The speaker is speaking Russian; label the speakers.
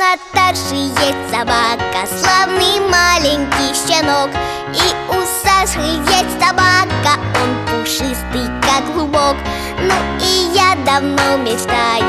Speaker 1: Наташи есть собака, славный маленький щенок. И у Саши есть собака, он пушистый, как клубок. Ну и я давно мечтаю